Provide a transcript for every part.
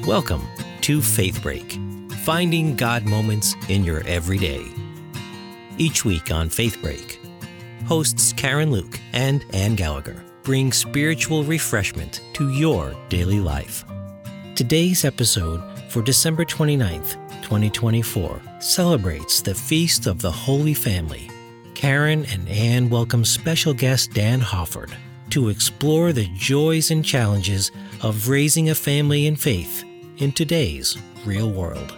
Welcome to Faith Break, finding God moments in your everyday. Each week on Faith Break, hosts Karen Luke and Ann Gallagher bring spiritual refreshment to your daily life. Today's episode for December 29th, 2024 celebrates the Feast of the Holy Family. Karen and Ann welcome special guest Dan Hofford to explore the joys and challenges of raising a family in faith in today's real world.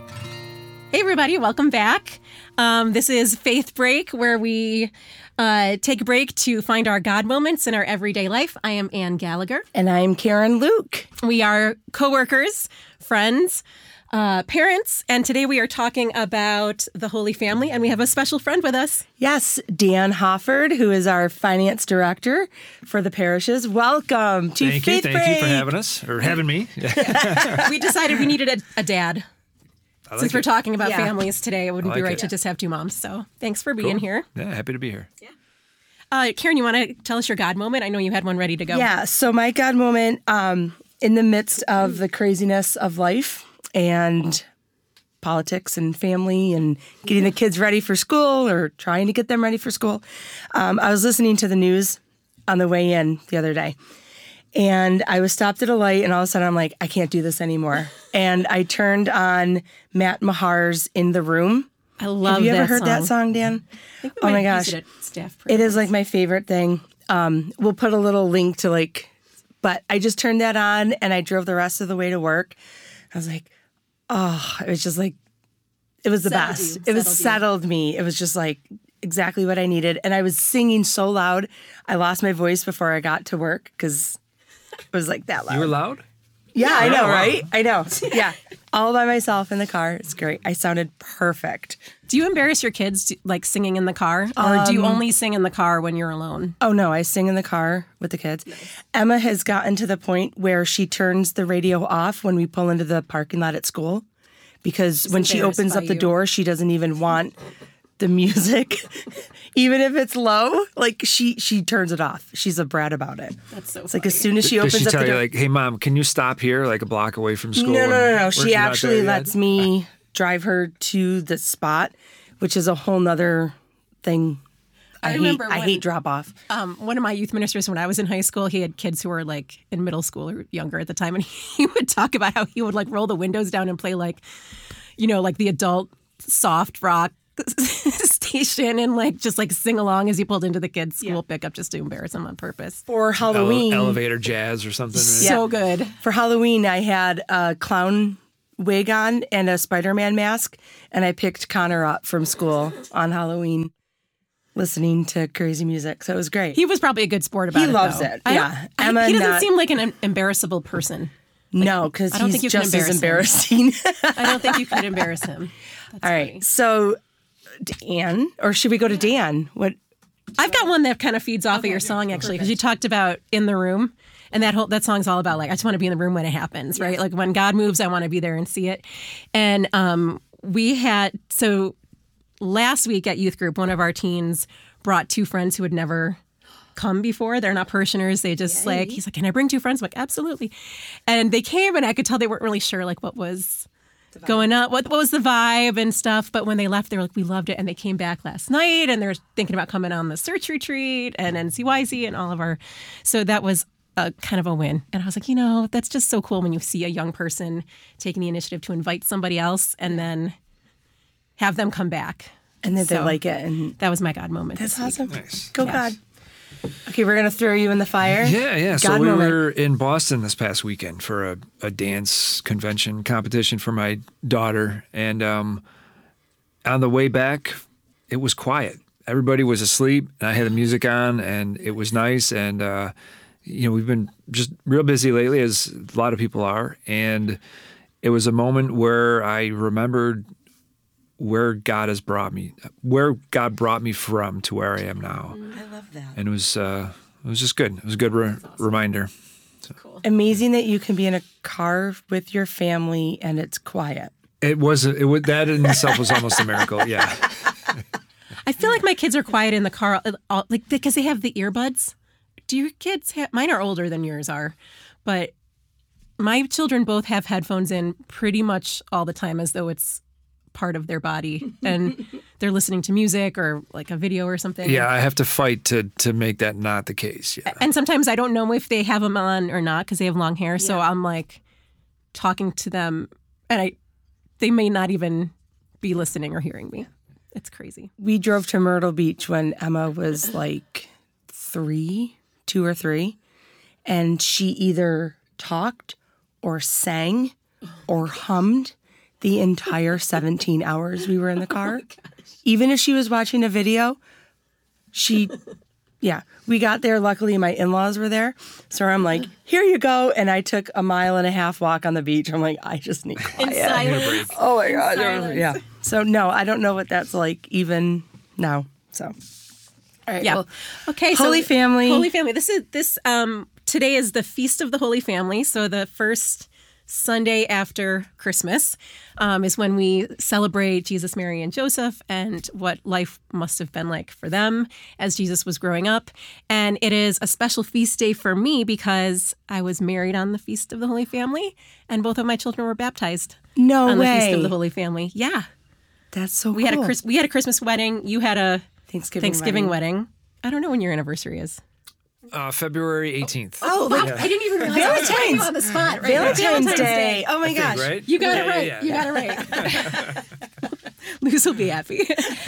Hey everybody, welcome back. This is Faith Break, where we take a break to find our God moments in our everyday life. I am Ann Gallagher. And I'm Karen Luke. We are co-workers, friends, parents, and today we are talking about the Holy Family, and we have a special friend with us. Yes, Dan Hofford, who is our finance director for the parishes. Welcome to Faith Break. Thank you for having us, or having me. We decided we needed a dad. Since we're talking about families today, it wouldn't be right to just have two moms. So thanks for being here. Yeah, happy to be here. Yeah. Karen, you want to tell us your God moment? I know you had one ready to go. Yeah, so my God moment in the midst of the craziness of life and politics and family and getting the kids ready for school or trying to get them ready for school, I was listening to the news on the way in the other day. And I was stopped at a light, and all of a sudden I'm like, I can't do this anymore. And I turned on Matt Maher's In the Room. I love that song. Have you ever heard that song, Dan? Oh my gosh. It is like my favorite thing. We'll put a little link to but I just turned that on and I drove the rest of the way to work. I was like, oh, it was just like, it was the best. It was settled me. It was just like exactly what I needed. And I was singing so loud, I lost my voice before I got to work because it was like that loud. You were loud? Yeah, I know, right? I know. Yeah. All by myself in the car. It's great. I sounded perfect. Do you embarrass your kids, singing in the car? Or do you only sing in the car when you're alone? Oh, no. I sing in the car with the kids. Nice. Emma has gotten to the point where she turns the radio off when we pull into the parking lot at school. Because when she opens up the door, she doesn't even want the music, even if it's low. She turns it off. She's a brat about it. That's so funny. It's like as soon as she opens up the door. Does she tell you, hey, Mom, can you stop here, a block away from school? No. She actually lets me drive her to the spot, which is a whole nother thing. I hate drop off. One of my youth ministers, when I was in high school, he had kids who were in middle school or younger at the time, and he would talk about how he would roll the windows down and play the adult soft rock station and just sing along as he pulled into the kids' school pickup just to embarrass them on purpose. For Halloween. Elevator jazz or something. Right? So good. For Halloween, I had a clown wig on and a Spider-Man mask, and I picked Connor up from school on Halloween listening to crazy music. So it was great. He was probably a good sport about it. He loves it. Yeah. Emma, he doesn't seem like an embarrassable person. No, because he's just as embarrassing. I don't think you could embarrass him. That's all right. Funny. So, Dan, or should we go to Dan? I've got one that kind of feeds off of your song, actually, because you talked about In the Room. And that song's all about, I just want to be in the room when it happens, right? When God moves, I want to be there and see it. And so last week at youth group, one of our teens brought two friends who had never come before. They're not parishioners. They just he's like, can I bring two friends? I'm like, absolutely. And they came, and I could tell they weren't really sure, what was going on, what was the vibe and stuff. But when they left, they were like, we loved it. And they came back last night, and they're thinking about coming on the search retreat and NCYC and all of our. So that was a kind of a win. And I was like, that's just so cool when you see a young person taking the initiative to invite somebody else and then have them come back. And then they like it. And that was my God moment. That's awesome. Nice. Go God. Okay, we're going to throw you in the fire. Yeah. God So we moment. were in Boston this past weekend for a dance convention competition for my daughter. And on the way back, it was quiet. Everybody was asleep, and I had the music on, and it was nice. And, we've been just real busy lately, as a lot of people are. And it was a moment where I remembered where God brought me from to where I am now. I love that. And it was just good. It was a good reminder. So. Cool. Amazing that you can be in a car with your family and it's quiet. It that in itself was almost a miracle. Yeah. I feel like my kids are quiet in the car, because they have the earbuds. Do your kids have? Mine are older than yours are, but my children both have headphones in pretty much all the time as though it's part of their body and they're listening to music or like a video or something. Yeah, I have to fight to make that not the case. Yeah. And sometimes I don't know if they have them on or not because they have long hair. So I'm like talking to them and they may not even be listening or hearing me. It's crazy. We drove to Myrtle Beach when Emma was like 2 or 3, and she either talked or sang or hummed the entire 17 hours we were in the car. Even if she was watching a video, we got there. Luckily, my in-laws were there. So I'm like, here you go. And I took a 1.5 mile walk on the beach. I'm like, I just need quiet. In silence. Oh my God. Yeah. So no, I don't know what that's like even now. So, all right. Yeah. Well, okay. Holy Family. Holy Family. Today is the Feast of the Holy Family. So the first Sunday after Christmas is when we celebrate Jesus, Mary, and Joseph and what life must have been like for them as Jesus was growing up. And it is a special feast day for me because I was married on the Feast of the Holy Family and both of my children were baptized No on way. the Feast of the Holy Family. Yeah. That's so We cool. had a Christmas wedding. You had a Thanksgiving wedding. I don't know when your anniversary is. February 18th. Oh, like I didn't even realize I was on the spot. Right? Valentine's Day. Oh my gosh. Right? You got it right. Yeah. You got it right. Luz will be happy.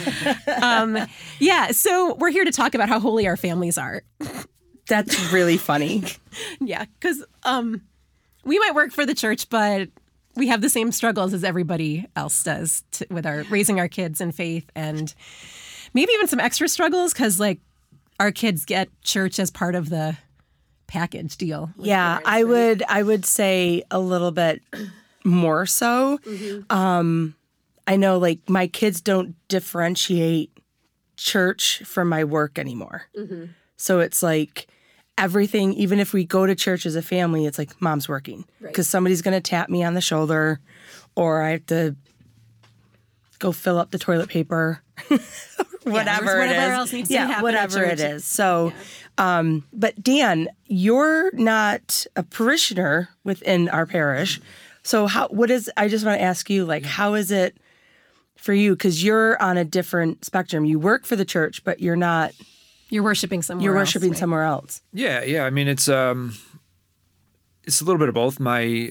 So we're here to talk about how holy our families are. That's really funny. Yeah, because we might work for the church, but we have the same struggles as everybody else does with our raising our kids in faith, and maybe even some extra struggles because like our kids get church as part of the package deal. Yeah, I would say a little bit more so. I know like my kids don't differentiate church from my work anymore. So it's like everything, even if we go to church as a family, it's like mom's working because somebody's going to tap me on the shoulder or I have to go fill up the toilet paper. Whatever it is. else needs to happen whatever at it church. is. So, but Dan, you're not a parishioner within our parish. So I just want to ask you, like, how is it for you? Because you're on a different spectrum. You work for the church, but you're not. You're worshiping somewhere You're else, worshiping right? somewhere else. Yeah. I mean, it's a little bit of both.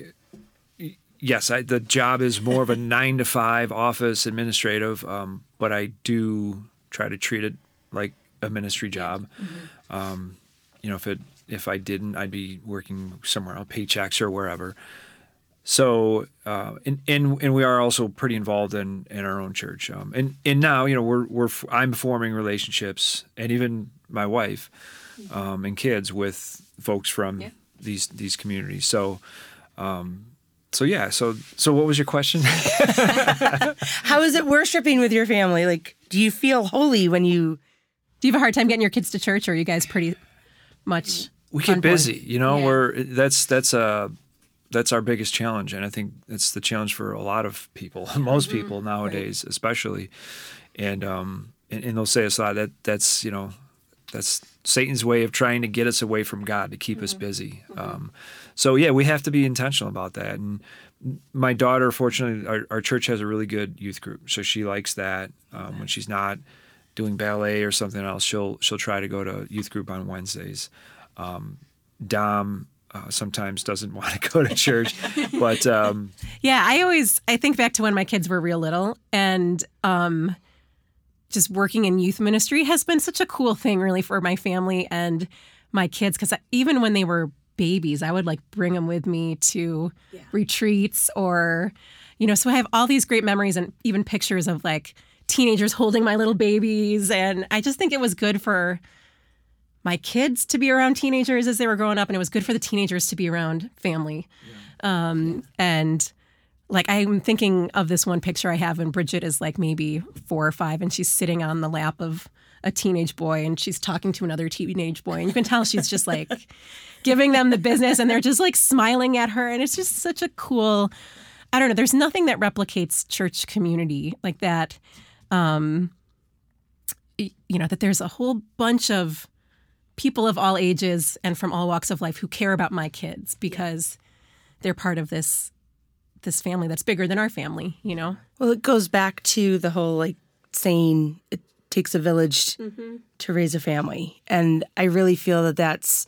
The job is more of a 9 to 5 office administrative, but I do try to treat it like a ministry job. If I didn't, I'd be working somewhere else, paychecks or wherever. So, and we are also pretty involved in our own church. And now, I'm forming relationships, and even my wife, and kids with folks from these communities. So what was your question? How is it worshiping with your family? Like, do you feel holy when you? Do you have a hard time getting your kids to church, or are you guys pretty much? We get on board? busy, that's our biggest challenge, and I think it's the challenge for a lot of people, most people nowadays, especially. And they'll say us a lot that's Satan's way of trying to get us away from God to keep us busy. We have to be intentional about that. And my daughter, fortunately, our church has a really good youth group, so she likes that. When she's not doing ballet or something else, she'll try to go to youth group on Wednesdays. Dom sometimes doesn't want to go to church, but I think back to when my kids were real little, and just working in youth ministry has been such a cool thing really for my family and my kids, because even when they were babies, I would like bring them with me to retreats or, so I have all these great memories and even pictures of like teenagers holding my little babies. And I just think it was good for my kids to be around teenagers as they were growing up. And it was good for the teenagers to be around family. And like, I'm thinking of this one picture I have, and Bridget is like maybe 4 or 5, and she's sitting on the lap of a teenage boy, and she's talking to another teenage boy. And you can tell she's just like giving them the business, and they're just like smiling at her. And it's just such a cool, I don't know, there's nothing that replicates church community like that. That there's a whole bunch of people of all ages and from all walks of life who care about my kids, because they're part of this family that's bigger than our family, you know? Well, it goes back to the whole like saying it takes a village to raise a family. And I really feel that that's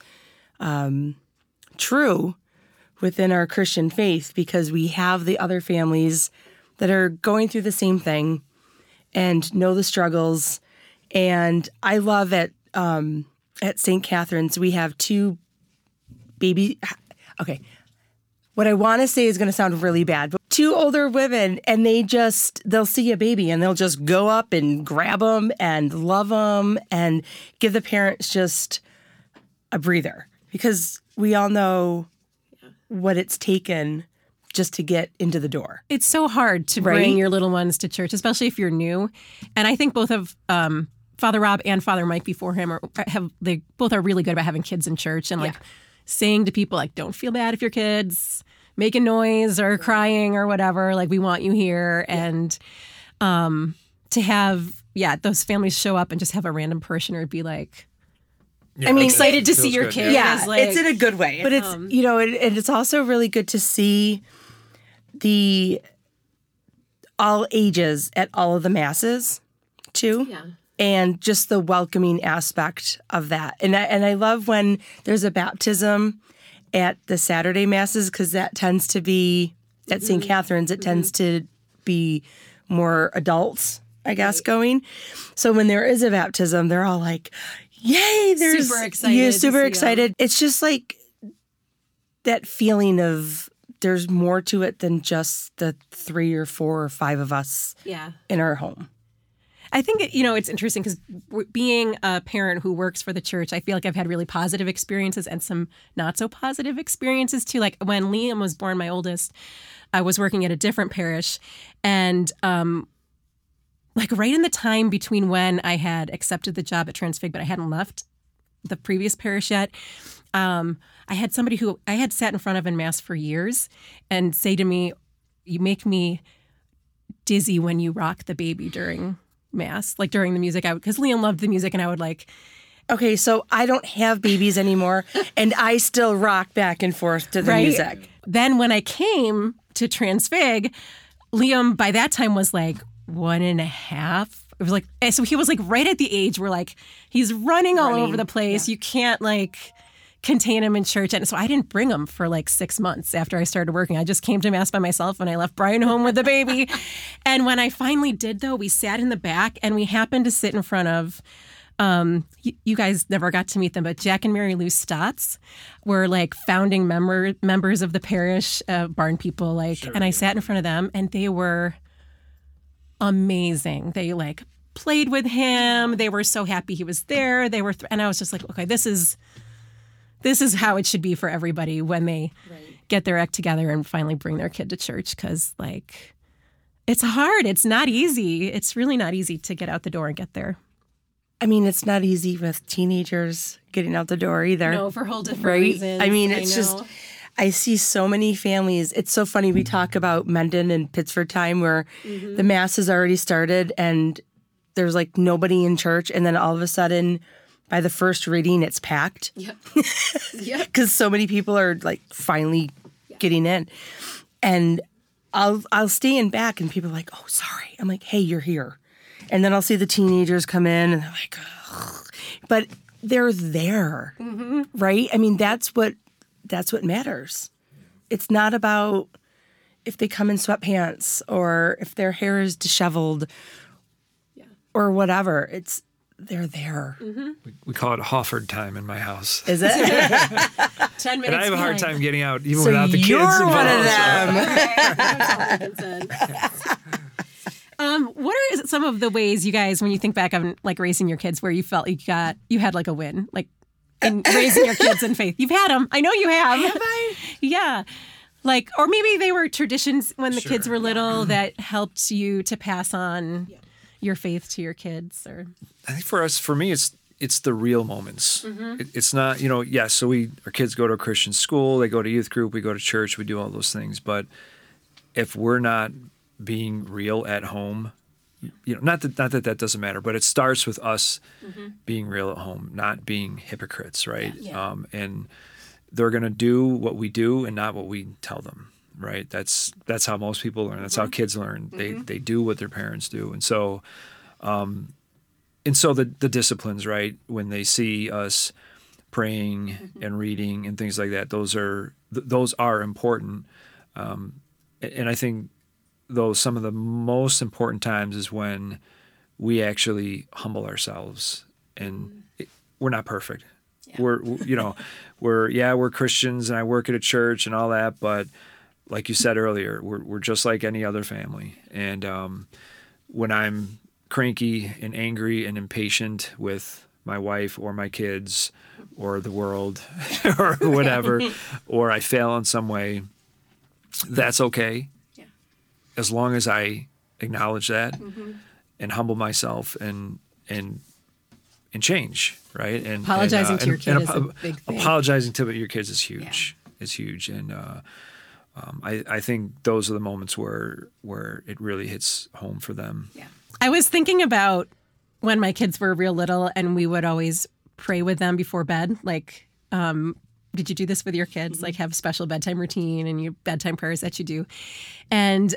true within our Christian faith, because we have the other families that are going through the same thing and know the struggles. And I love at St. Catherine's, we have two baby. Okay. What I want to say is going to sound really bad, but two older women, and they'll see a baby and they'll just go up and grab them and love them and give the parents just a breather, because we all know what it's taken just to get into the door. It's so hard to bring your little ones to church, especially if you're new. And I think both of Father Rob and Father Mike before him they both are really good about having kids in church and like saying to people like, don't feel bad if your kid's making noise or crying or whatever. Like, we want you here. And to have those families show up and just have a random parishioner be like, Yeah, excited to see your good, kid. Yeah, Like, it's in a good way. But it's, and it's also really good to see all ages at all of the masses too. Yeah. And just the welcoming aspect of that. And I love when there's a baptism at the Saturday masses, because that tends to be at St. Catherine's, it tends to be more adults, I guess, going. So when there is a baptism, they're all like, yay, there's super excited. Yeah, super excited. It's just like that feeling of there's more to it than just the 3 or 4 or 5 of us in our home. I think, it's interesting because being a parent who works for the church, I feel like I've had really positive experiences and some not so positive experiences too. Like when Liam was born, my oldest, I was working at a different parish, and like right in the time between when I had accepted the job at Transfig, but I hadn't left the previous parish yet, I had somebody who I had sat in front of in Mass for years and say to me, "You make me dizzy when you rock the baby during Mass," like during the music, because Liam loved the music, and I would like. Okay, so I don't have babies anymore, and I still rock back and forth to the music. Then when I came to Transfig, Liam by that time was like 1.5. It was like, so he was like right at the age where like he's running all over the place. You can't like contain him in church. And so I didn't bring him for like 6 months after I started working. I just came to Mass by myself and I left Brian home with the baby. And when I finally did, though, we sat in the back and we happened to sit in front of, you guys never got to meet them, but Jack and Mary Lou Stotts were like founding members of the parish, barn people. And I sat in front of them and they were amazing. They like played with him. They were so happy he was there. They were, and I was just like, okay, this is how it should be for everybody when they get their act together and finally bring their kid to church. Because, like, it's hard. It's not easy. It's really not easy to get out the door and get there. I mean, it's not easy with teenagers getting out the door either. No, for whole different reasons. I mean, it's just, I see so many families. It's so funny. We talk about Mendon and Pittsford time where the Mass has already started and there's like nobody in church. And then all of a sudden, by the first reading, it's packed. Yep. Because so many people are like finally getting in. And I'll stay in back and people are like, oh, sorry. I'm like, hey, you're here. And then I'll see the teenagers come in and they're like, ugh. But they're there, right? I mean, that's what matters. It's not about if they come in sweatpants or if their hair is disheveled or whatever. They're there. We call it Hofford time in my house. Is it? 10 minutes. And I have a hard time getting out even So without the kids you're involved. one of them. What are some of the ways you guys, when you think back on like raising your kids, where you felt you had like a win, like in raising your kids in faith? You've had them. I know you have. Have I? Yeah. Like, or maybe they were traditions when the kids were little that helped you to pass on your faith to your kids. Or I think for me, it's the real moments. It's not, yes, so our kids go to a Christian school, they go to youth group, we go to church, we do all those things. But if we're not being real at home, not that doesn't matter, but it starts with us being real at home, not being hypocrites, right? And they're going to do what we do and not what we tell them. Right. That's how most people learn. That's how kids learn. They do what their parents do. And so, the disciplines, right, when they see us praying and reading and things like that, those are important. And I think some of the most important times is when we actually humble ourselves, and we're not perfect. Yeah. We're Christians, and I work at a church and all that, but like you said earlier, we're just like any other family. And when I'm cranky and angry and impatient with my wife or my kids or the world or whatever, or I fail in some way, that's okay. Yeah. As long as I acknowledge that and humble myself and change, right? And apologizing to your kid is a big thing. Apologizing to your kids is huge. Yeah. Is huge. And I think those are the moments where it really hits home for them. Yeah. I was thinking about when my kids were real little and we would always pray with them before bed. Like, did you do this with your kids? Like have special bedtime routine and your bedtime prayers that you do? And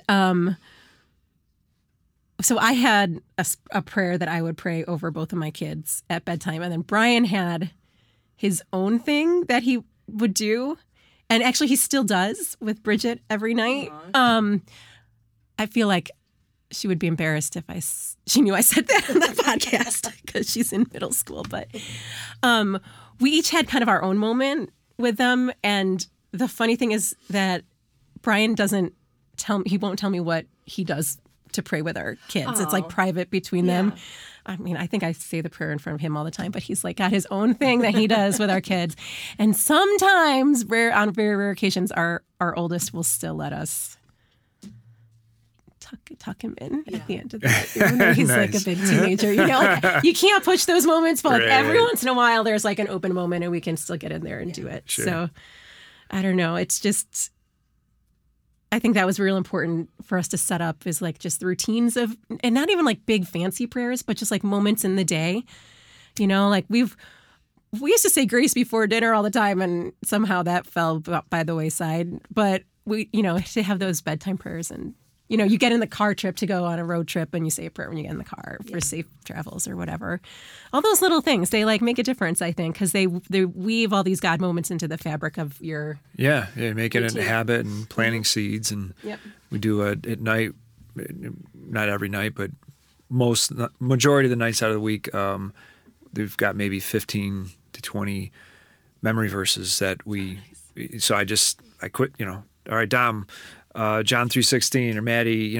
so I had a prayer that I would pray over both of my kids at bedtime. And then Brian had his own thing that he would do. And actually, he still does with Bridget every night. I feel like she would be embarrassed if she knew I said that on the podcast because she's in middle school. But we each had kind of our own moment with them. And the funny thing is that Brian he won't tell me what he does to pray with our kids. Aww. It's like private between them. I mean, I think I say the prayer in front of him all the time, but he's like got his own thing that he does with our kids. And sometimes, on very rare occasions, our oldest will still let us tuck him in at the end of the night. Even though he's like a big teenager. Like, you can't push those moments, but like every once in a while, there's like an open moment and we can still get in there and do it. Sure. So I don't know. It's just, I think that was real important for us to set up is like just the routines of, and not even like big fancy prayers, but just like moments in the day. Like we used to say grace before dinner all the time and somehow that fell by the wayside. But we, to have those bedtime prayers and, you get in the car trip to go on a road trip and you say a prayer when you get in the car for safe travels or whatever. All those little things, they like make a difference, I think, because they weave all these God moments into the fabric of your make it a habit and planting seeds. And we do at night, not every night, but majority of the nights out of the week, we've got maybe 15 to 20 memory verses that so I quit, all right, Dom, John 3:16 or Maddie,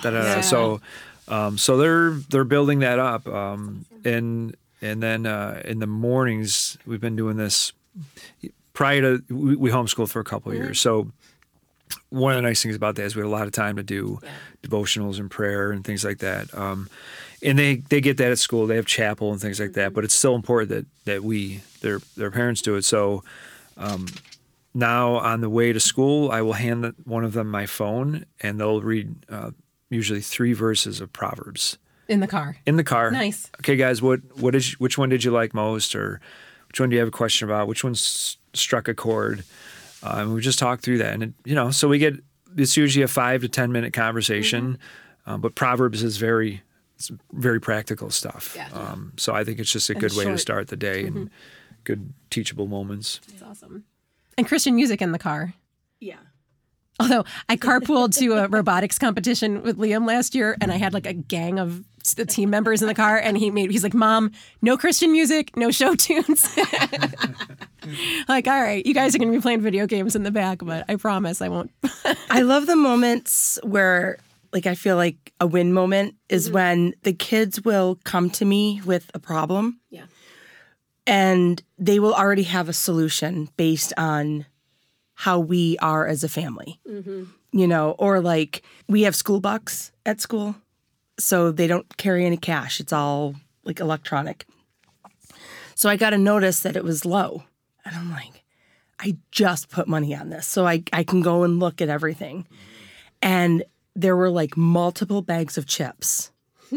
So they're building that up, and then in the mornings we've been doing this. Prior to we homeschooled for a couple of years, so one of the nice things about that is we had a lot of time to do devotionals and prayer and things like that. And they get that at school. They have chapel and things like that, but it's still important that their parents do it. So. Now, on the way to school, I will hand one of them my phone, and they'll read usually 3 verses of Proverbs. In the car? In the car. Nice. Okay, guys, which one did you like most, or which one do you have a question about? Which one struck a chord? And we just talk through that. And, so it's usually a 5 to 10 minute conversation, but Proverbs is very practical stuff. Yeah. So I think it's just a good way to start the day and good teachable moments. That's awesome. And Christian music in the car. Yeah. Although I carpooled to a robotics competition with Liam last year, and I had like a gang of the team members in the car, and he's like, "Mom, no Christian music, no show tunes." Like, all right, you guys are going to be playing video games in the back, but I promise I won't. I love the moments where, like, I feel like a win moment is when the kids will come to me with a problem. Yeah. And they will already have a solution based on how we are as a family, or like we have school bucks at school, so they don't carry any cash. It's all like electronic. So I got a notice that it was low. And I'm like, I just put money on this. So I can go and look at everything. And there were like multiple bags of chips.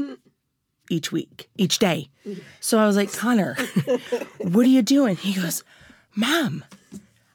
Each day. So I was like, Connor, what are you doing? He goes, Mom,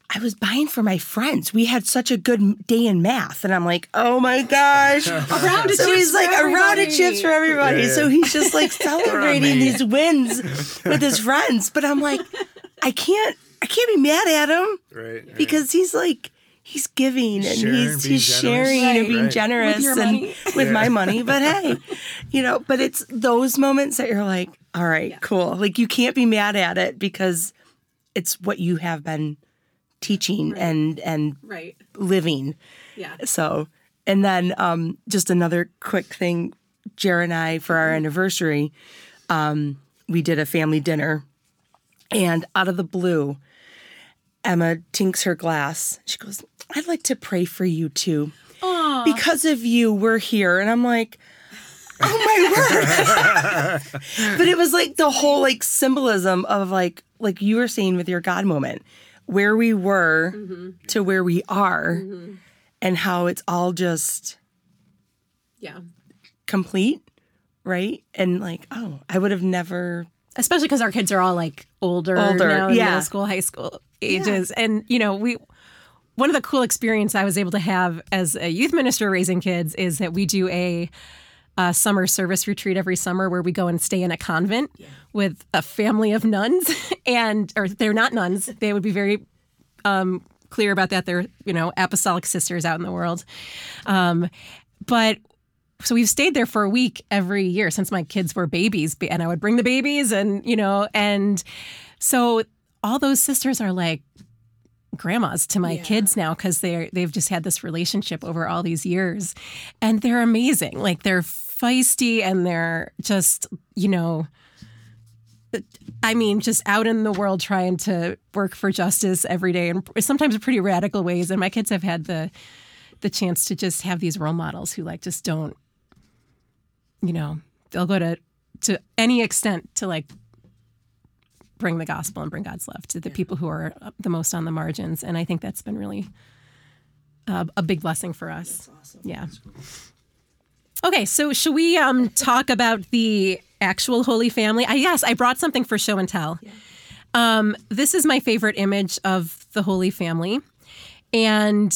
I was buying for my friends. We had such a good day in math. And I'm like, oh my gosh. A round of So chips he's like, for a round of everybody. chips for everybody. Yeah. So he's just like celebrating me. these wins with his friends. But I'm like, I can't be mad at him Right. because he's like, he's giving and Sharing, he's being sharing generous. and being Right. generous With your and money. with my money. But hey, but it's those moments that you're like, all right, cool. Like you can't be mad at it because it's what you have been teaching and Right. living. Yeah. So, and then just another quick thing, Jared and I, for our anniversary, we did a family dinner, and out of the blue, Emma tinks her glass. She goes, I'd like to pray for you too. Aw. Because of you, we're here. And I'm like, oh my word. But it was like the whole like symbolism of like you were saying with your God moment, where we were to where we are and how it's all just Yeah. complete, right? And like, oh, I would have never. Especially because our kids are all like older now in middle school, high school ages. And, one of the cool experience I was able to have as a youth minister raising kids is that we do a summer service retreat every summer where we go and stay in a convent with a family of nuns. Or they're not nuns. They would be very clear about that. They're, apostolic sisters out in the world. But so we've stayed there for a week every year since my kids were babies, and I would bring the babies and so all those sisters are like grandmas to my kids now because they've just had this relationship over all these years, and they're amazing. Like they're feisty and they're just, just out in the world trying to work for justice every day and sometimes in pretty radical ways. And my kids have had the chance to just have these role models who like just don't, they'll go to any extent to like bring the gospel and bring God's love to the people who are the most on the margins. And I think that's been really a big blessing for us. That's awesome. Yeah. Okay, so should we talk about the actual Holy Family? I brought something for show and tell. Yeah. This is my favorite image of the Holy Family. And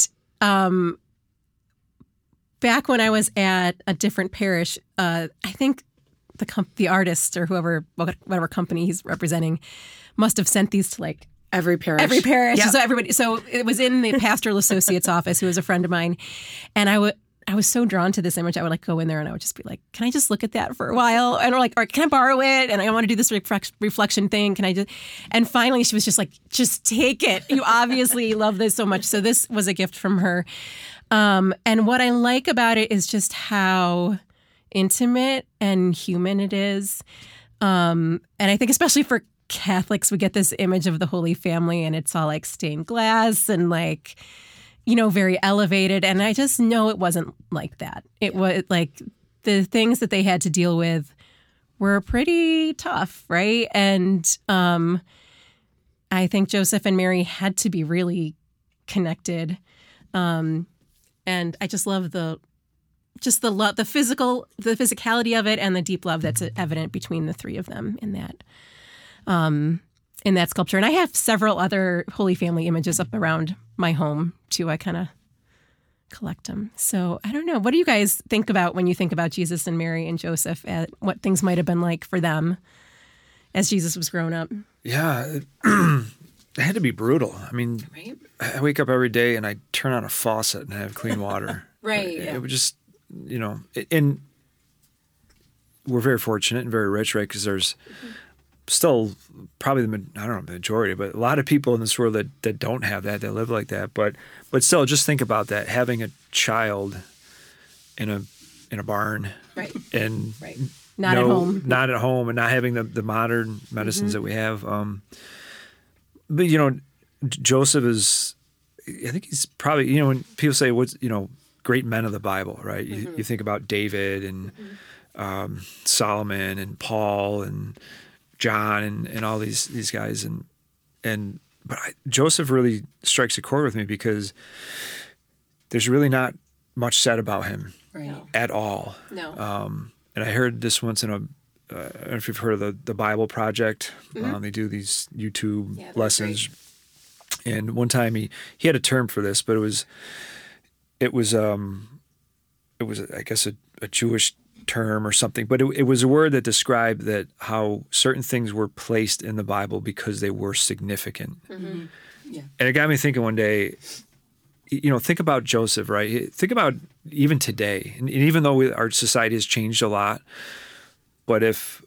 back when I was at a different parish, I think the artist or whatever company he's representing must have sent these to like Every parish. Yep. So it was in the pastoral associate's office, who was a friend of mine. And I was so drawn to this image. I would like go in there and I would just be like, can I just look at that for a while? And we're like, or can I borrow it? And I want to do this reflection thing. Can I just? And finally she was just like, just take it. You obviously love this so much. So this was a gift from her. And what I like about it is just how intimate and human it is. And I think especially for Catholics, we get this image of the Holy Family and it's all like stained glass and like, very elevated. And I just know it wasn't like that. It was like the things that they had to deal with were pretty tough, right? And I think Joseph and Mary had to be really connected. And I just love the love, the physicality of it and the deep love that's evident between the three of them in that sculpture. And I have several other Holy Family images up around my home too. I kind of collect them. So I don't know. What do you guys think about when you think about Jesus and Mary and Joseph, and what things might have been like for them as Jesus was growing up? Yeah, it had to be brutal. I mean, Right. I wake up every day and I turn on a faucet and I have clean water. Right. It would just, and we're very fortunate and very rich, right? Because there's still probably the majority, but a lot of people in this world that don't have that, that live like that. But still, just think about that: having a child in a barn, Right. and Right. Not at home. not at home, and not having the modern medicines that we have. But Joseph is, I think he's probably, when people say what's great men of the Bible, right? You think about David and Solomon and Paul and John and all these guys, but Joseph really strikes a chord with me because there's really not much said about him at all. No. And I heard this once in I don't know if you've heard of the Bible Project. They do these YouTube lessons. And one time he had a term for this, but it was I guess a Jewish term or something, but it was a word that described that how certain things were placed in the Bible because they were significant. Mm-hmm. Yeah. And it got me thinking one day, think about Joseph, right? Think about even today, and even though our society has changed a lot, but if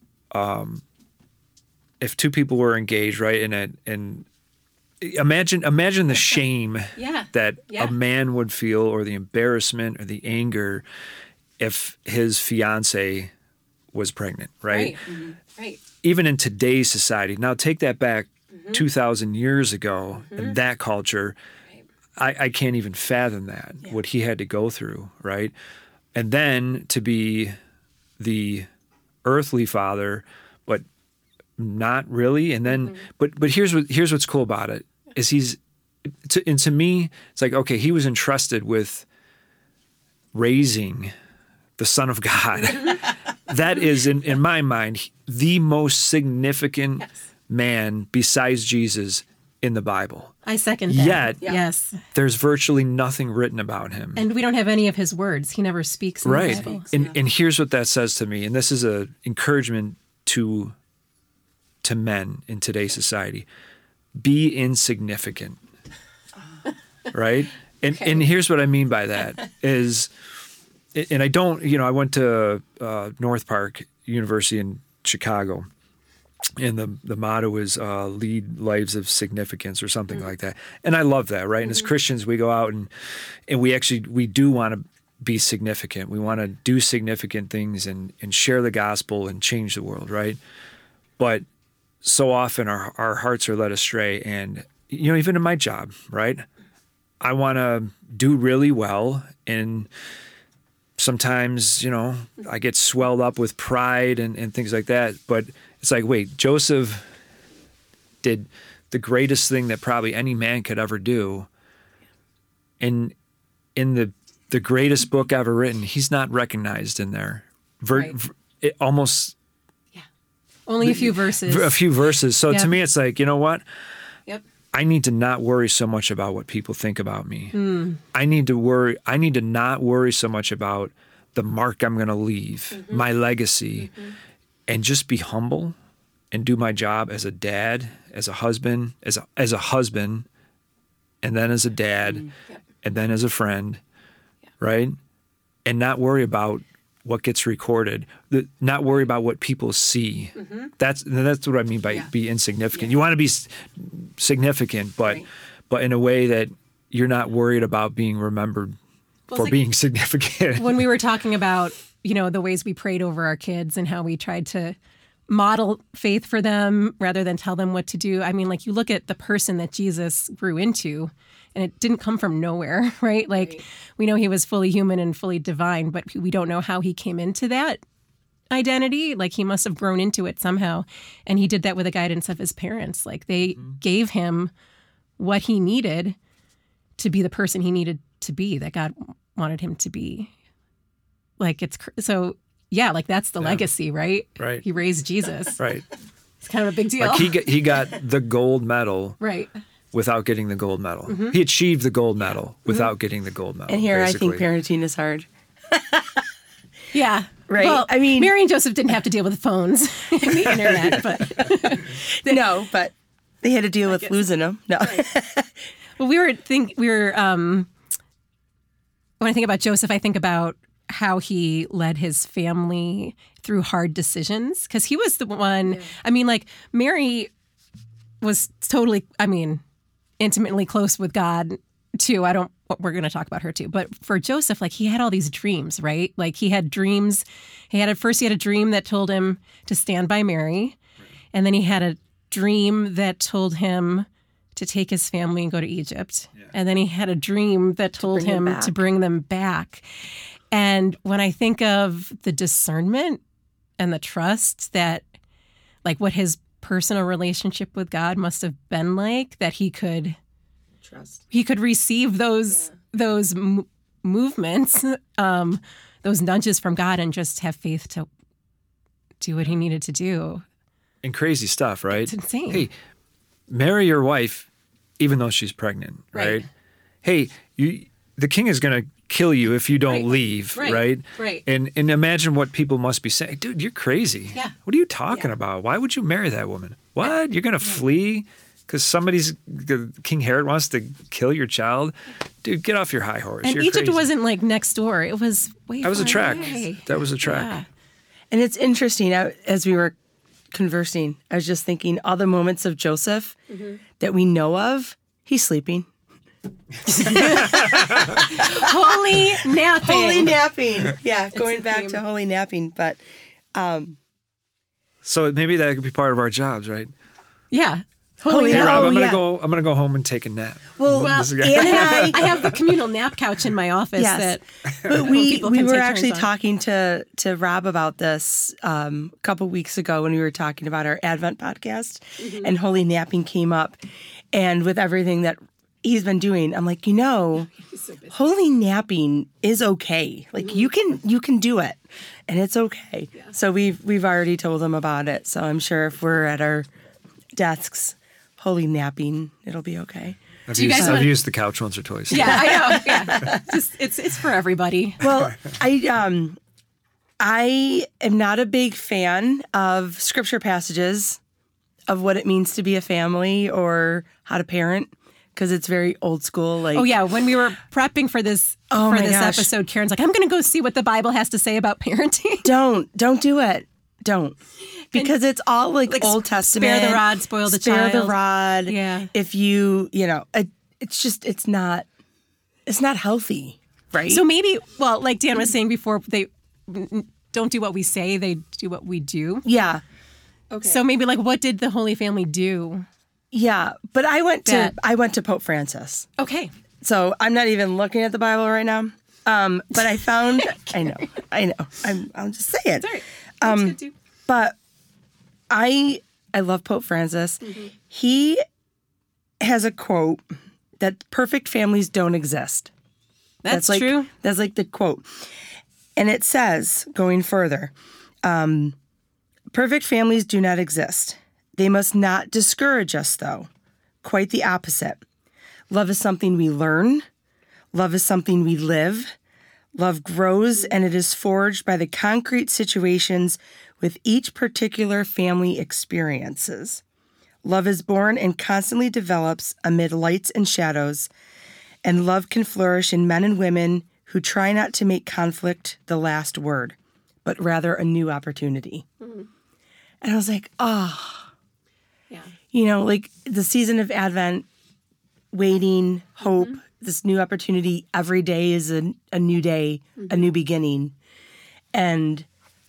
two people were engaged, right, and imagine the shame that a man would feel, or the embarrassment or the anger if his fiance was pregnant, right? Mm-hmm. Right. Even in today's society. Now take that back 2,000 years ago in that culture. I can't even fathom that, what he had to go through, right? And then to be the earthly father, but not really. And then, but here's what's cool about it is to me, it's like, okay, he was entrusted with raising the Son of God. That is, in my mind, the most significant man besides Jesus in the Bible. I second that. Yet, yes, there's virtually nothing written about him. And we don't have any of his words. He never speaks in the Bible. And here's what that says to me, and this is an encouragement to men in today's society. Be insignificant, right? And here's what I mean by that is, and I don't, I went to North Park University in Chicago, and the motto is lead lives of significance or something like that. And I love that, right? And as Christians, we go out and we do want to be significant. We want to do significant things and share the gospel and change the world, right? But so often our hearts are led astray. And, even in my job, right? I want to do really well, and sometimes, I get swelled up with pride and things like that. But it's like, wait, Joseph did the greatest thing that probably any man could ever do. And in the greatest book ever written, he's not recognized in there. Almost. Yeah. Only a few verses. A few verses. So to me, it's like, you know what? Yep. I need to not worry so much about what people think about me. I need to not worry so much about the mark I'm going to leave, my legacy, and just be humble and do my job as a dad, as a husband, as a husband, and then as a dad, and then as a friend, right? And not worry about what gets recorded, not worry about what people see. That's what I mean by be insignificant. You want to be significant, but in a way that you're not worried about being remembered for being significant. When we were talking about, the ways we prayed over our kids and how we tried to model faith for them rather than tell them what to do. I mean, you look at the person that Jesus grew into, and it didn't come from nowhere, right? We know he was fully human and fully divine, but we don't know how he came into that identity. He must have grown into it somehow. And he did that with the guidance of his parents. They gave him what he needed to be the person he needed to be, that God wanted him to be. That's the legacy, right? Right. He raised Jesus. Right. It's kind of a big deal. He got the gold medal. Right. Without getting the gold medal. He achieved the gold medal without getting the gold medal. And here basically. I think parenting is hard. Yeah. Right. Well, I mean, Mary and Joseph didn't have to deal with phones and the internet, but no, but they had to deal with losing them. No. Well, when I think about Joseph, I think about how he led his family through hard decisions, because he was the one. Yeah. I mean, Mary was totally, intimately close with God too. We're going to talk about her too. But for Joseph, he had all these dreams, right? He had dreams. He had a dream that told him to stand by Mary. And then he had a dream that told him to take his family and go to Egypt. Yeah. And then he had a dream that told him to bring them back. And when I think of the discernment and the trust that, what his personal relationship with God must have been like, that he could receive those movements, those nudges from God, and just have faith to do what he needed to do. And crazy stuff, right? It's insane. Hey, Mary, your wife, even though she's pregnant, right? Right. Hey, the king is going to kill you if you don't Right. leave, Right. right? Right. And imagine what people must be saying. Dude, you're crazy. Yeah. What are you talking about? Why would you marry that woman? What? You're going to flee because King Herod wants to kill your child? Dude, get off your high horse. And You're Egypt crazy. wasn't like next door. It was way That was a far track. away. That was a track. Yeah. And it's interesting, as we were conversing, I was just thinking all the moments of Joseph that we know of, he's sleeping. Holy napping. Holy napping. Yeah, going a back theme. to holy napping. But So maybe that could be part of our jobs, right? Yeah. Holy Hey, nap. Rob, Oh, I'm gonna yeah. go. I'm gonna go home and take a nap. well, Well, This is- Ann and I have the communal nap couch in my office Yes. that But we people can were take actually turns on. talking to Rob about this a couple weeks ago when we were talking about our Advent podcast, Mm-hmm. and holy napping came up, and with everything that he's been doing, I'm like, holy napping is okay. Like Mm-hmm. you can do it, and it's okay. So we've already told him about it. So I'm sure if we're at our desks, holy napping, it'll be okay. I've, Do you used, guys I've wanna- used the couch once or twice. Yeah, I know. Yeah. Just it's for everybody. Well, I am not a big fan of scripture passages of what it means to be a family or how to parent because it's very old school. Like, Oh yeah, when we were prepping for this my gosh. episode, Karen's like, I'm going to go see what the Bible has to say about parenting. don't do it. Don't. Because it's all like Old Testament. Spare the rod, spoil the Spare child. the rod. Yeah. If it's not healthy, right? So maybe, well, like Dan was saying before, they don't do what we say; they do what we do. yeah. So maybe, like, what did the Holy Family do? Yeah. But I went That- to Pope Francis. Okay, So I'm not even looking at the Bible right now. But I found, I know. I'll just say it. sorry. That's good too. But I love Pope Francis. He has a quote that perfect families don't exist. That's like, true. That's like the quote. And it says, going further, perfect families do not exist. They must not discourage us, though. Quite the opposite. Love is something we learn. Love is something we live. Love grows and it is forged by the concrete situations with each particular family experiences. Love is born and constantly develops amid lights and shadows, and love can flourish in men and women who try not to make conflict the last word, but rather a new opportunity. And I was like, Yeah. like the season of Advent, waiting, hope, this new opportunity. Every day is a new day, a new beginning. And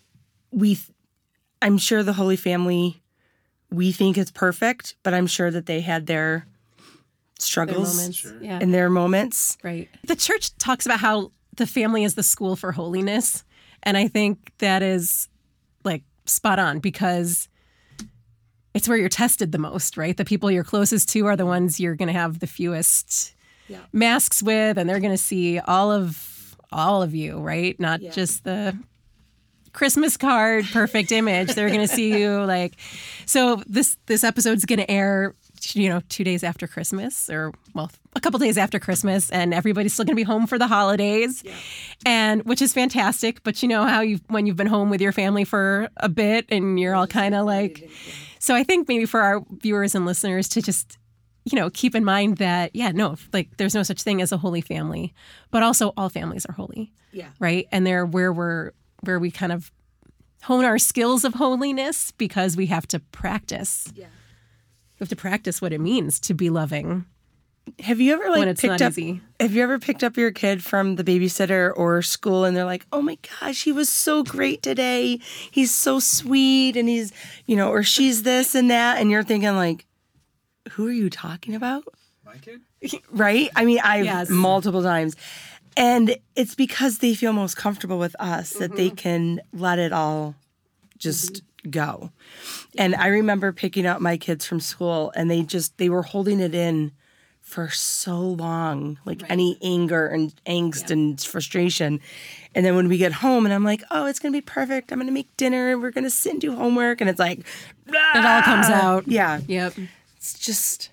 I'm sure the Holy Family, we think it's perfect, but I'm sure that they had their struggles moments. Yeah. and their moments. Right. The church talks about how the family is the school for holiness. And I think that is like spot on because it's where you're tested the most, right? The people you're closest to are the ones you're going to have the fewest masks with, and they're going to see all of you, right? Not just the Christmas card perfect image. They're going to see you like. So this episode's going to air 2 days after Christmas, or well, a couple days after Christmas, and everybody's still going to be home for the holidays, and which is fantastic. But you know how when you've been home with your family for a bit, and you're all kind of like. So I think maybe for our viewers and listeners to just keep in mind that there's no such thing as a holy family, but also all families are holy, right? And they're where we kind of hone our skills of holiness because we have to practice. Yeah. We have to practice what it means to be loving. Have you ever When it's not easy. Have you ever picked up your kid from the babysitter or school and they're like, "Oh my gosh, he was so great today. He's so sweet and he's, or she's this and that," and you're thinking like, "Who are you talking about?" My kid? Right? I mean, I've Yes. multiple times. And it's because they feel most comfortable with us that they can let it all just go. And I remember picking up my kids from school and they were holding it in for so long, like any anger and angst and frustration. And then when we get home and I'm like, "Oh, it's going to be perfect. I'm going to make dinner and we're going to sit and do homework." And it's like, It all comes out. yeah, Yep. it's just,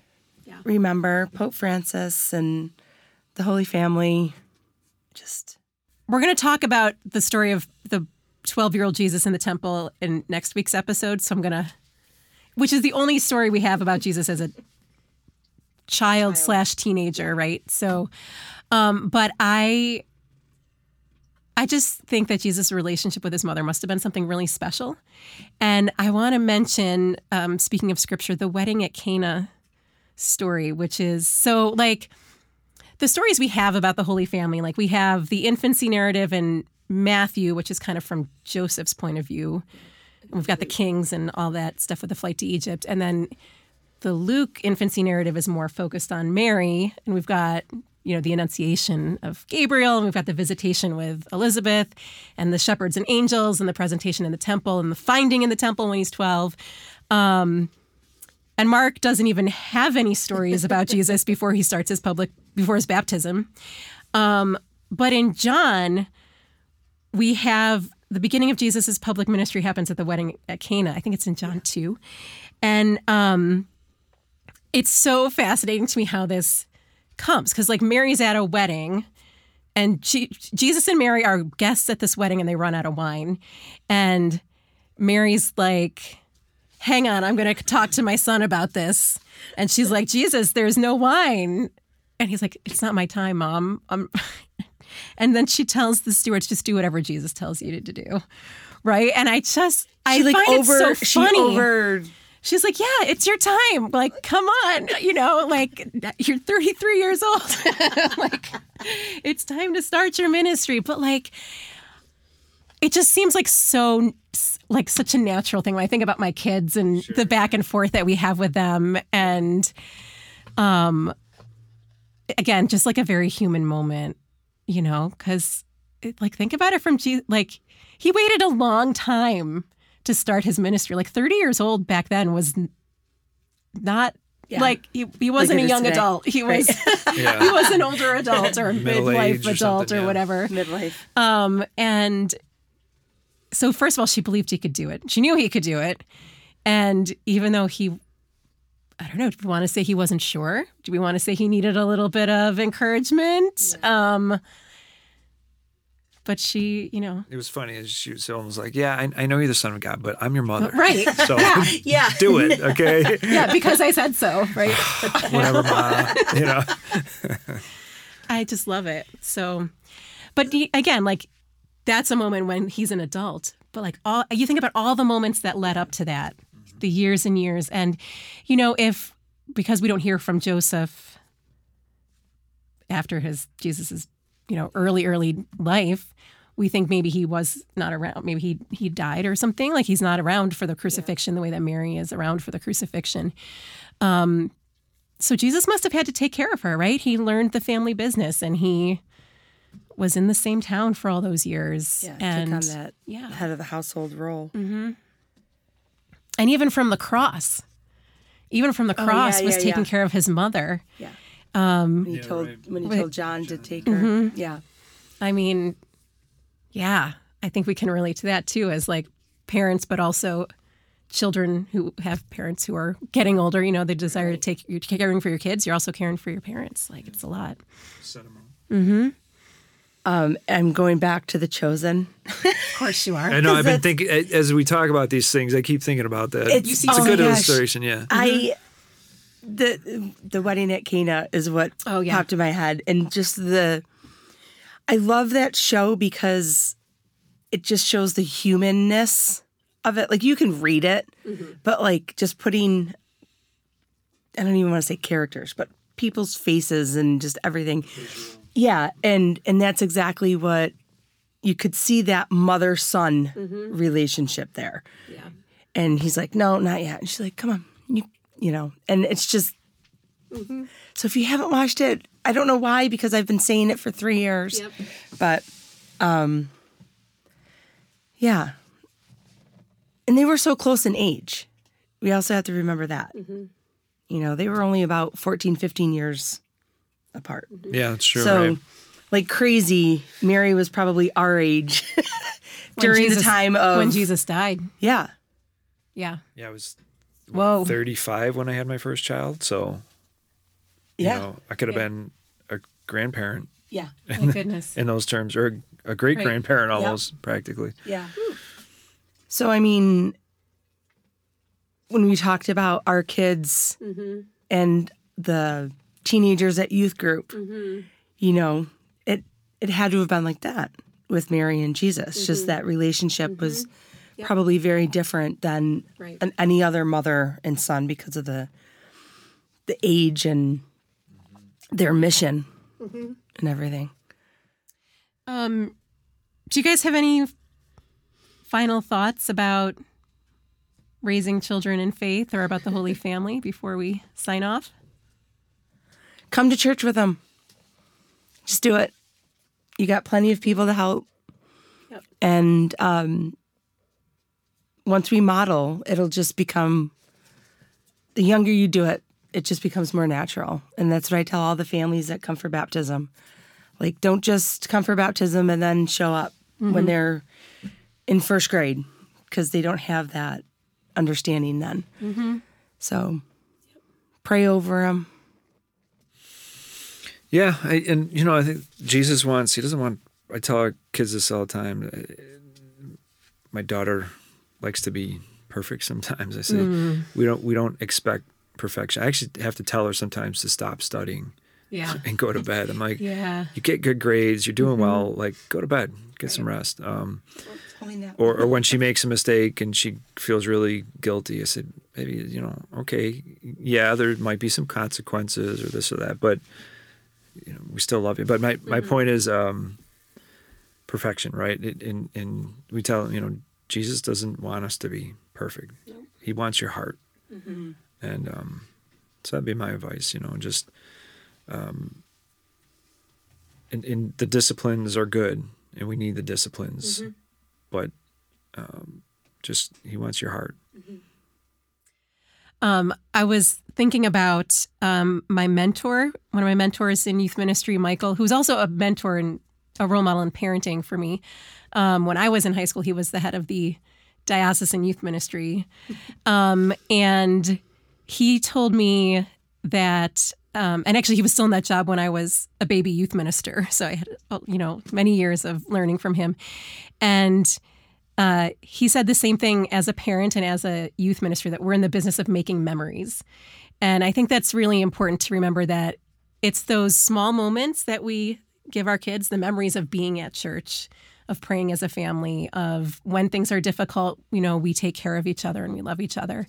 remember Pope Francis and the Holy Family. We're going to talk about the story of the 12-year-old Jesus in the temple in next week's episode. So which is the only story we have about Jesus as a child/teenager, right? So, but I just think that Jesus' relationship with his mother must have been something really special. And I want to mention, speaking of scripture, the wedding at Cana story, which is so like the stories we have about the Holy Family. Like we have the infancy narrative in Matthew, which is kind of from Joseph's point of view. We've got the kings and all that stuff with the flight to Egypt. And then the Luke infancy narrative is more focused on Mary. And we've got, the Annunciation of Gabriel, and we've got the visitation with Elizabeth, and the shepherds and angels, and the presentation in the temple, and the finding in the temple when he's 12. And Mark doesn't even have any stories about Jesus before his baptism. But in John, we have the beginning of Jesus' public ministry happens at the wedding at Cana. I think it's in John 2. And it's so fascinating to me how this comes, because like Mary's at a wedding, and Jesus and Mary are guests at this wedding, and they run out of wine. And Mary's like, hang on, I'm going to talk to my son about this. And she's like, Jesus, there's no wine. And he's like, it's not my time, Mom. And then she tells the stewards, just do whatever Jesus tells you to do. Right? And I find it so funny. She's like, yeah, it's your time. Like, come on. Like, you're 33 years old. Like, it's time to start your ministry. But like, it just seems like such a natural thing when I think about my kids and the back and forth that we have with them. And again, just like a very human moment, because like, think about it from Jesus. Like, he waited a long time to start his ministry. Like 30 years old back then was not like he wasn't a young adult. He was he was an older adult or a midlife adult or whatever. Midlife. And so first of all, she believed he could do it. She knew he could do it. And even though I don't know, do we want to say he wasn't sure? Do we want to say he needed a little bit of encouragement? Yeah. But she, It was funny. As she was almost like, yeah, I know you're the son of God, but I'm your mother. Right. So do it, okay? Yeah, because I said so, right? Whatever, Ma, I just love it. So, but again, like, that's a moment when he's an adult. But like, you think about all the moments that led up to that, the years and years. And, because we don't hear from Joseph after Jesus's early life, we think maybe he was not around. Maybe he died or something. Like he's not around for the crucifixion the way that Mary is around for the crucifixion. So Jesus must have had to take care of her, right? He learned the family business, and he was in the same town for all those years. Yeah, and took on that head of the household role. Mm-hmm. And even from the cross was taking care of his mother. Yeah. When he told John to take her. Mm-hmm. Yeah. I mean, yeah, I think we can relate to that too as like parents, but also children who have parents who are getting older. They desire to you're caring for your kids. You're also caring for your parents. Like it's a lot. Mm-hmm. I'm going back to The Chosen. Of course you are. I know. I've been thinking, as we talk about these things, I keep thinking about that. It's a good illustration, yeah. The wedding at Cana is what popped in my head. And just I love that show because it just shows the humanness of it. Like you can read it, but like just putting, I don't even want to say characters, but people's faces and just everything. Yeah. And that's exactly what you could see, that mother-son relationship there. Yeah. And he's like, no, not yet. And she's like, come on, and it's just, so if you haven't watched it, I don't know why, because I've been saying it for 3 years, but, yeah. And they were so close in age. We also have to remember that, they were only about 14, 15 years apart. Yeah, that's true. So right. Like crazy, Mary was probably our age during the time of when Jesus died. Yeah. Yeah. Yeah, I was 35 35 when I had my first child. So Yeah. You know, I could have been a grandparent Yeah. My goodness. in those terms, or a great grandparent almost, practically. Yeah. So, I mean, when we talked about our kids and the teenagers at youth group, you know, it had to have been like that with Mary and Jesus. Just that relationship was probably very different than any other mother and son because of the age and their mission and everything. Do you guys have any final thoughts about raising children in faith or about the Holy Family before we sign off? Come to church with them. Just do it. You got plenty of people to help. Yep. And once we model, it'll just become, the younger you do it, it just becomes more natural. And that's what I tell all the families that come for baptism. Like, don't just come for baptism and then show up when they're in first grade, because they don't have that understanding then. So pray over them. Yeah, I think Jesus wants, he doesn't want, I tell our kids this all the time. My daughter likes to be perfect sometimes. I say, we don't expect perfection. I actually have to tell her sometimes to stop studying and go to bed. I'm like, you get good grades, you're doing well, like, go to bed, get some rest. Or when she makes a mistake and she feels really guilty, I said, maybe, okay, yeah, there might be some consequences or this or that, but we still love you. But my point is perfection, right? And we tell Jesus doesn't want us to be perfect. Nope. He wants your heart. And so that'd be my advice, just and the disciplines are good, and we need the disciplines, but just he wants your heart. I was thinking about my mentor, one of my mentors in youth ministry, Michael, who's also a mentor and a role model in parenting for me. When I was in high school, he was the head of the diocesan youth ministry. And he told me that, and actually he was still in that job when I was a baby youth minister. So I had, many years of learning from him. And he said the same thing as a parent and as a youth minister, that we're in the business of making memories. And I think that's really important to remember, that it's those small moments that we give our kids, the memories of being at church, of praying as a family, of when things are difficult, we take care of each other and we love each other.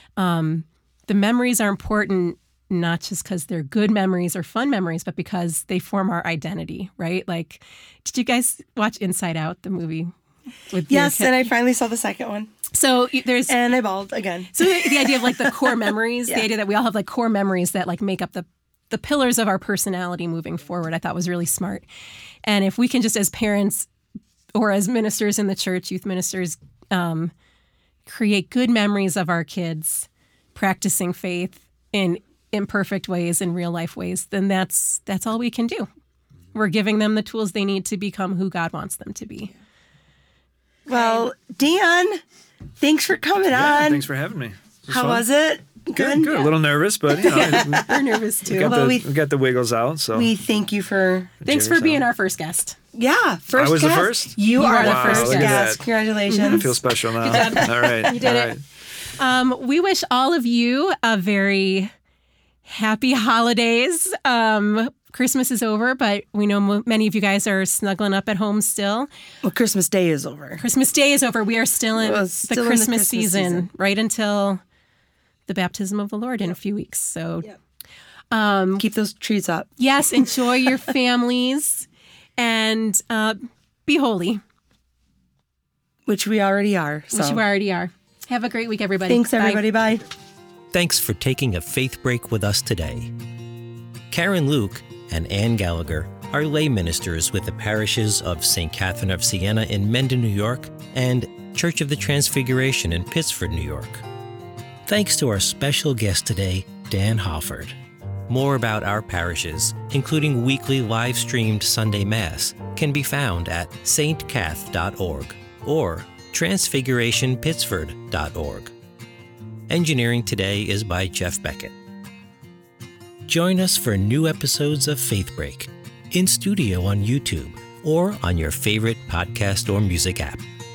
The memories are important, not just because they're good memories or fun memories, but because they form our identity, right? Like, did you guys watch Inside Out, the movie? Yes, and I finally saw the second one. So and I bawled again. So the idea of like the core memories, the idea that we all have like core memories that like make up the pillars of our personality moving forward, I thought was really smart. And if we can just, as parents or as ministers in the church, youth ministers, create good memories of our kids practicing faith in imperfect ways, in real life ways, then that's all we can do. We're giving them the tools they need to become who God wants them to be. Well, Dan, thanks for coming on. Thanks for having me. How was it? Good. A little nervous, but we're nervous too. We got the wiggles out. So we thank you for being our first guest. Yeah, first. I was guest. the first. You are the first guest. Yes, congratulations. I feel special now. Good job. All right, you did it. We wish all of you a very happy holidays. Christmas is over, but we know many of you guys are snuggling up at home still. Well, Christmas Day is over. Christmas Day is over. We are still in the Christmas season, right until the baptism of the Lord in a few weeks. So keep those trees up. Yes, enjoy your families and be holy. Which we already are. So. Which we already are. Have a great week, everybody. Thanks, everybody. Bye. Thanks for taking a faith break with us today. Karen Luke and Ann Gallagher are lay ministers with the parishes of St. Catherine of Siena in Mendon, New York, and Church of the Transfiguration in Pittsford, New York. Thanks to our special guest today, Dan Hofford. More about our parishes, including weekly live-streamed Sunday Mass, can be found at stcath.org or transfigurationpittsford.org. Engineering today is by Jeff Beckett. Join us for new episodes of Faith Break, in studio on YouTube or on your favorite podcast or music app.